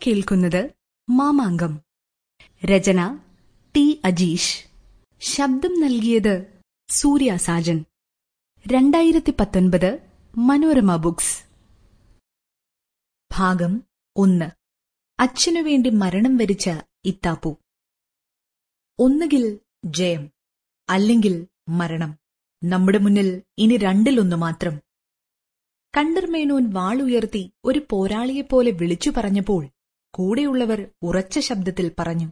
കേൾക്കുന്നത് മാമാങ്കം. രചന ടി അജീഷ്. ശബ്ദം നൽകിയത് സൂര്യ സാജൻ. 2019 മനോരമ ബുക്സ്. ഭാഗം 1. അച്ഛനുവേണ്ടി മരണം വരിച്ച ഇത്താപ്പു. ഒന്നുകിൽ ജയം, അല്ലെങ്കിൽ മരണം. നമ്മുടെ മുന്നിൽ ഇനി രണ്ടിലൊന്നു മാത്രം. കണ്ടർമേനോൻ വാളുയർത്തി ഒരു പോരാളിയെപ്പോലെ വിളിച്ചു പറഞ്ഞപ്പോൾ കൂടെയുള്ളവർ ഉറച്ച ശബ്ദത്തിൽ പറഞ്ഞു,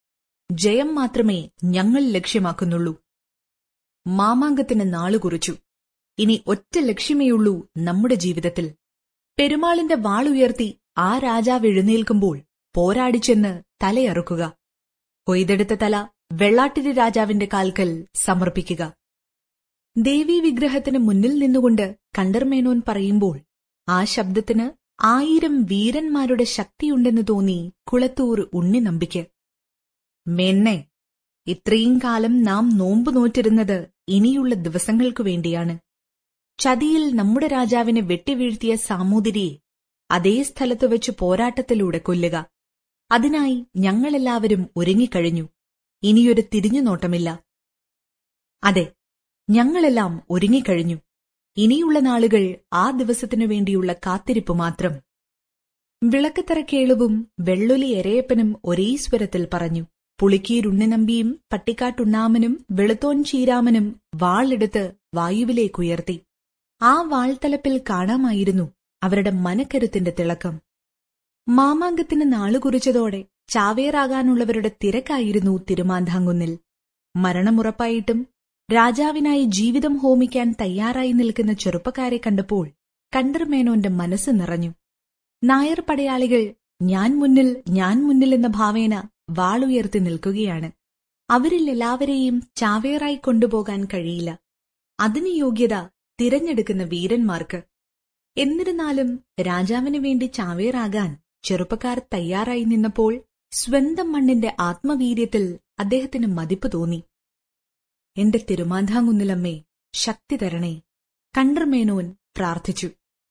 ജയം മാത്രമേ ഞങ്ങൾ ലക്ഷ്യമാക്കുന്നുള്ളൂ. മാമാങ്കത്തിന് നാളുകുറിച്ചു. ഇനി ഒറ്റ ലക്ഷ്യമേയുള്ളൂ നമ്മുടെ ജീവിതത്തിൽ. പെരുമാളിന്റെ വാളുയർത്തി ആ രാജാവ് എഴുന്നേൽക്കുമ്പോൾ പോരാടിച്ചെന്ന് തലയറുക്കുക. കൊയ്തെടുത്ത തല വെള്ളാട്ടിരി രാജാവിന്റെ കാൽക്കൽ സമർപ്പിക്കുക. ദേവീ വിഗ്രഹത്തിന് മുന്നിൽ നിന്നുകൊണ്ട് കണ്ടർമേനോൻ പറയുമ്പോൾ ആ ശബ്ദത്തിന് 1000 വീരന്മാരുടെ ശക്തിയുണ്ടെന്ന് തോന്നി കുളത്തൂർ ഉണ്ണിനമ്പിക്ക്. മേന്നെ, ഇത്രയും കാലം നാം നോമ്പ് നോറ്റിരുന്നത് ഇനിയുള്ള ദിവസങ്ങൾക്കു വേണ്ടിയാണ്. ചതിയിൽ നമ്മുടെ രാജാവിനെ വെട്ടിവീഴ്ത്തിയ സാമൂതിരിയെ അതേ സ്ഥലത്തു വെച്ച് പോരാട്ടത്തിലൂടെ കൊല്ലുക. അതിനായി ഞങ്ങളെല്ലാവരും ഒരുങ്ങിക്കഴിഞ്ഞു. ഇനിയൊരു തിരിഞ്ഞുനോട്ടമില്ല. അതെ, ഞങ്ങളെല്ലാം ഒരുങ്ങിക്കഴിഞ്ഞു. ഇനിയുള്ള നാളുകൾ ആ ദിവസത്തിനു വേണ്ടിയുള്ള കാത്തിരിപ്പ് മാത്രം. വിളക്കത്തറ കേളുവും വെള്ളൊലി എരയപ്പനും ഒരേ സ്വരത്തിൽ പറഞ്ഞു. പുളിക്കീരുണ്ണിനമ്പിയും പട്ടിക്കാട്ടുണ്ണാമനും വെളുത്തോൻ ചീരാമനും വാളെടുത്ത് വായുവിലേക്കുയർത്തി. ആ വാൾത്തലപ്പിൽ കാണാമായിരുന്നു അവരുടെ മനക്കരുത്തിന്റെ തിളക്കം. മാമാങ്കത്തിന് നാളുകുറിച്ചതോടെ ചാവേറാകാനുള്ളവരുടെ തിരക്കായിരുന്നു തിരുമാന്ധാംകുന്നിൽ. മരണമുറപ്പായിട്ടും രാജാവിനായി ജീവിതം ഹോമിക്കാൻ തയ്യാറായി നിൽക്കുന്ന ചെറുപ്പക്കാരെ കണ്ടപ്പോൾ കണ്ടർമേനോന്റെ മനസ്സ് നിറഞ്ഞു. നായർ പടയാളികൾ ഞാൻ മുന്നിൽ എന്ന ഭാവേന വാളുയർത്തി നിൽക്കുകയാണ്. അവരിൽ എല്ലാവരെയും ചാവേറായി കൊണ്ടുപോകാൻ കഴിയില്ല. അതിന് യോഗ്യത തിരഞ്ഞെടുക്കുന്ന വീരന്മാർക്ക്. എന്നിരുന്നാലും രാജാവിനു വേണ്ടി ചാവേറാകാൻ ചെറുപ്പക്കാർ തയ്യാറായി നിന്നപ്പോൾ സ്വന്തം മണ്ണിന്റെ ആത്മവീര്യത്തിൽ അദ്ദേഹത്തിന് മതിപ്പ് തോന്നി. എന്റെ തിരുമാന്ധാംകുന്നിലമ്മേ, ശക്തി തരണേ, കണ്ടർമേനോൻ പ്രാർത്ഥിച്ചു.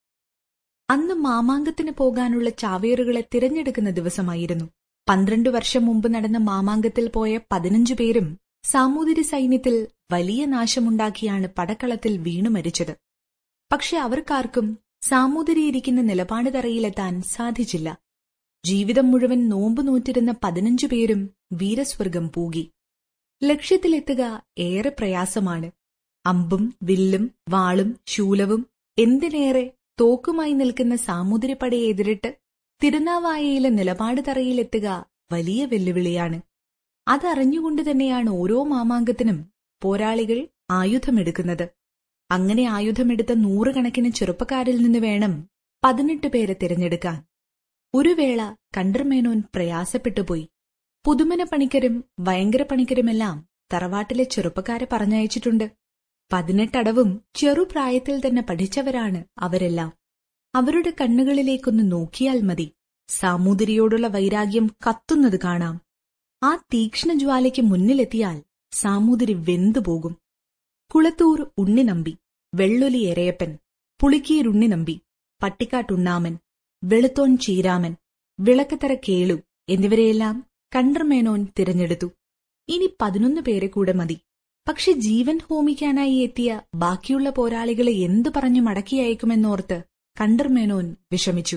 അന്ന് മാമാങ്കത്തിന് പോകാനുള്ള ചാവേറുകളെ തിരഞ്ഞെടുക്കുന്ന ദിവസമായിരുന്നു. 12 വർഷം മുമ്പ് നടന്ന മാമാങ്കത്തിൽ പോയ 15 പേരും സാമൂതിരി സൈന്യത്തിൽ വലിയ നാശമുണ്ടാക്കിയാണ് പടക്കളത്തിൽ വീണു മരിച്ചത്. പക്ഷെ അവർക്കാർക്കും സാമൂതിരിയിരിക്കുന്ന നിലപാട് തറയിലെത്താൻ സാധിച്ചില്ല. ജീവിതം മുഴുവൻ നോമ്പ് നോറ്റിരുന്ന 15 പേരും വീരസ്വർഗം പൂകി. ലക്ഷ്യത്തിലെത്തുക ഏറെ പ്രയാസമാണ്. അമ്പും വില്ലും വാളും ശൂലവും എന്തിനേറെ തോക്കുമായി നിൽക്കുന്ന സാമൂതിരിപ്പടയെ എതിരിട്ട് തിരുനാവായയിലെ നിലപാട് തറയിലെത്തുക വലിയ വെല്ലുവിളിയാണ്. അതറിഞ്ഞുകൊണ്ട് തന്നെയാണ് ഓരോ മാമാങ്കത്തിനും പോരാളികൾ ആയുധമെടുക്കുന്നത്. അങ്ങനെ ആയുധമെടുത്ത 100 കണക്കിന് ചെറുപ്പക്കാരിൽ നിന്ന് വേണം 18 പേരെ തിരഞ്ഞെടുക്കാൻ. ഒരു വേള കണ്ടർമേനോൻ പ്രയാസപ്പെട്ടുപോയി. പുതുമന പണിക്കരും ഭയങ്കര പണിക്കരുമെല്ലാം തറവാട്ടിലെ ചെറുപ്പക്കാരെ പറഞ്ഞയച്ചിട്ടുണ്ട്. 18 അടവും ചെറുപ്രായത്തിൽ തന്നെ പഠിച്ചവരാണ് അവരെല്ലാം. അവരുടെ കണ്ണുകളിലേക്കൊന്ന് നോക്കിയാൽ മതി, സാമൂതിരിയോടുള്ള വൈരാഗ്യം കത്തുന്നത് കാണാം. ആ തീക്ഷ്ണജ്വാലയ്ക്ക് മുന്നിലെത്തിയാൽ സാമൂതിരി വെന്തുപോകും. കുളത്തൂർ ഉണ്ണിനമ്പി, വെള്ളൊലി എരയപ്പൻ, പുളിക്കീരുണ്ണിനമ്പി, പട്ടിക്കാട്ടുണ്ണാമൻ, വെളുത്തോൻ ചീരാമൻ, വിളക്കത്തറ കേളു എന്നിവരെയെല്ലാം കണ്ടർമേനോൻ തിരഞ്ഞെടുത്തു. ഇനി 11 പേരെ കൂടെ മതി. പക്ഷെ ജീവൻ ഹോമിക്കാനായി എത്തിയ ബാക്കിയുള്ള പോരാളികളെ എന്തു പറഞ്ഞു മടക്കിയയക്കുമെന്നോർത്ത് കണ്ടർമേനോൻ വിഷമിച്ചു.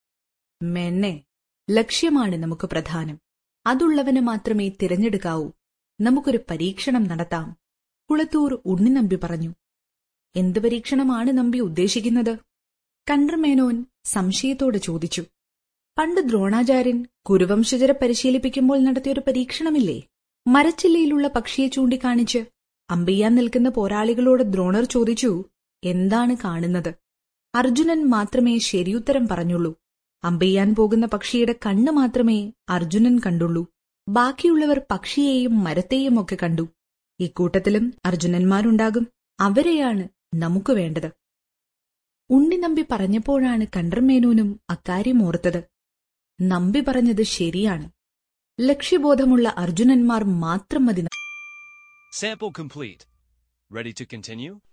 മെന്നെ, ലക്ഷ്യമാണ് നമുക്ക് പ്രധാനം. അതുള്ളവന് മാത്രമേ തിരഞ്ഞെടുക്കാവൂ. നമുക്കൊരു പരീക്ഷണം നടത്താം, കുളത്തൂർ ഉണ്ണിനമ്പി പറഞ്ഞു. എന്ത് പരീക്ഷണമാണ് നമ്പി ഉദ്ദേശിക്കുന്നത്? കണ്ടർമേനോൻ സംശയത്തോടെ ചോദിച്ചു. പണ്ട് ദ്രോണാചാര്യൻ കുരുവംശജരെ പരിശീലിപ്പിക്കുമ്പോൾ നടത്തിയൊരു പരീക്ഷണമില്ലേ? മരച്ചില്ലയിലുള്ള പക്ഷിയെ ചൂണ്ടിക്കാണിച്ച് അമ്പെയ്യാൻ നിൽക്കുന്ന പോരാളികളോട് ദ്രോണർ ചോദിച്ചു, എന്താണ് കാണുന്നത്? അർജുനൻ മാത്രമേ ശരിയുത്തരം പറഞ്ഞുള്ളൂ. അമ്പെയ്യാൻ പോകുന്ന പക്ഷിയുടെ കണ്ണ് മാത്രമേ അർജുനൻ കണ്ടുള്ളൂ. ബാക്കിയുള്ളവർ പക്ഷിയെയും മരത്തെയും ഒക്കെ കണ്ടു. ഇക്കൂട്ടത്തിലും അർജുനന്മാരുണ്ടാകും. അവരെയാണ് നമുക്ക് വേണ്ടത്. ഉണ്ണിനമ്പി പറഞ്ഞപ്പോഴാണ് കണ്ടർമേനോനും അക്കാര്യം ഓർത്തത്. നമ്പി പറഞ്ഞത് ശരിയാണ്. ലക്ഷ്യബോധമുള്ള അർജുനന്മാർ മാത്രം മതി. Sample complete. Ready to continue?